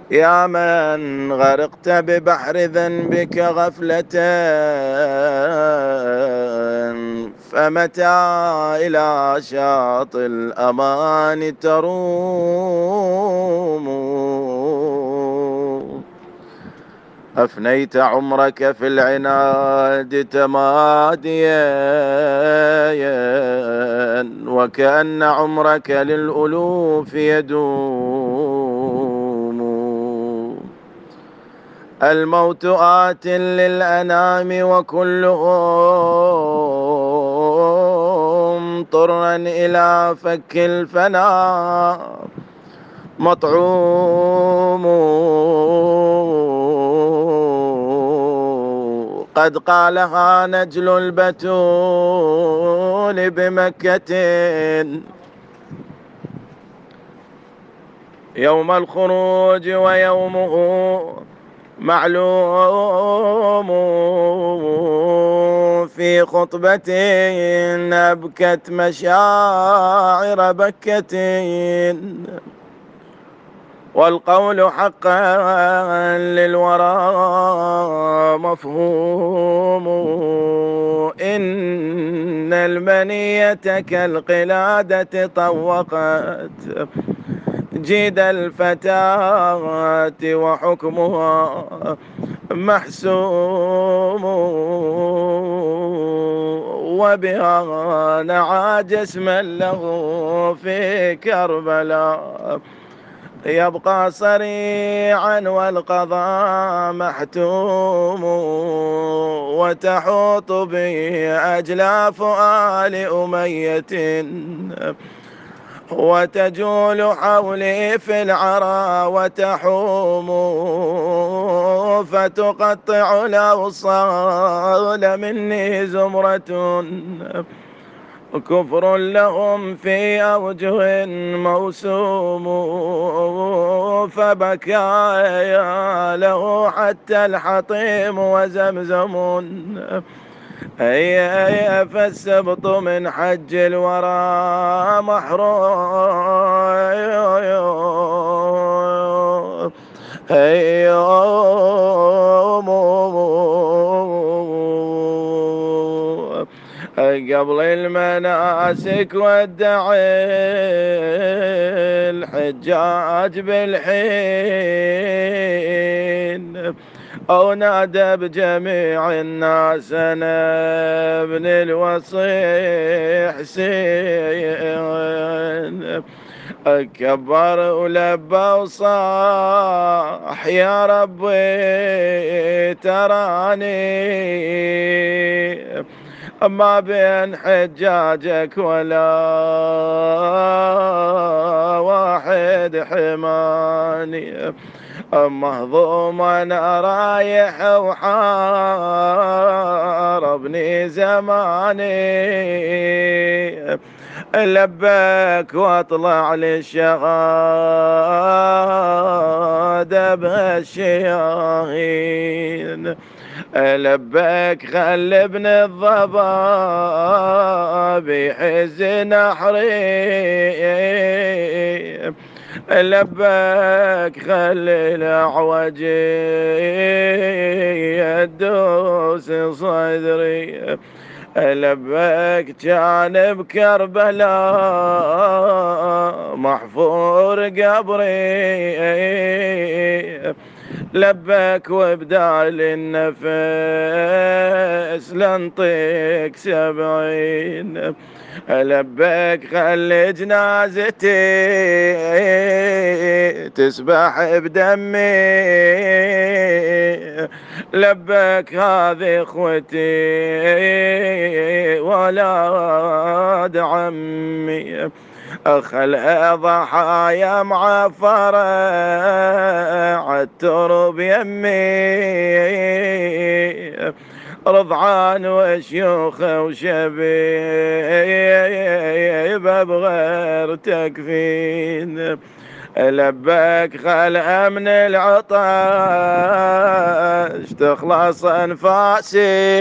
يا من غرقت ببحر ذنبك غفلة، فمتى إلى شاطئ الأمان تروم؟ أفنيت عمرك في العناد تماديا، وكأن عمرك للألوف يدوم. الموت آت للأنام وكلهم طرا إلى فك الفنا مطعوم. قد قالها نجل البتول بمكة يوم الخروج ويومه معلوم. في خطبة أبكت مشاعر بكة، والقول حقا للورى مفهوم. إن المنية كالقلادة طوقت جيد الفتاة وحكمها محسوم. وبها نعى جسما له في كربلاء يبقى صريعا والقضاء محتوم. وتحوط به أجلاف آل أمية وتجول حولي في العرى وتحوم، فتقطع الأوصال مني زمرة كفر لهم في أوجه موسوم. فبكايا له حتى الحطيم وزمزم، هيا فالسبط من حج الورى محروم. قبل المناسك ودعي الحجاج بالحين، أو نادى بجميع الناس أنا ابن الوصي حسين. كبر ولبى وصاح يا ربي تراني ما بين حجاجك ولا واحد حماني. مهضوم انا رايح وحاربني زماني، لبيك واطلع للشهادة بهالشياهين. لبيك خلي ابن الضباب يحز نحري، لبيك خلي الأعوج يدوس صدري. لبيك كان بكربلاء محفور قبري، لبيك وبدال النفس لنطيك 70. لبيك خلي جنازتي تسبح بدمي، لبيك هذه اخوتي ولاد عمي. خل ضحايا معفرة عالترب يمي، رضعان وشيوخ وشبيبة بغير تكفين. لبيك خلع من العطش تخلص انفاسي،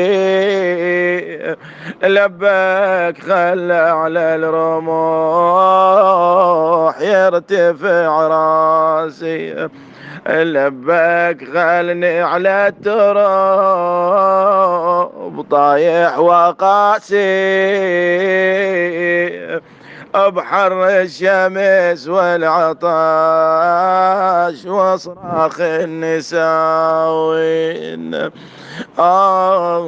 لبيك خلع على الرموح يرتفع راسي، لبيك خلني على التراب طايح وقاسي، بحر الشمس والعطش وصراخ النساوين.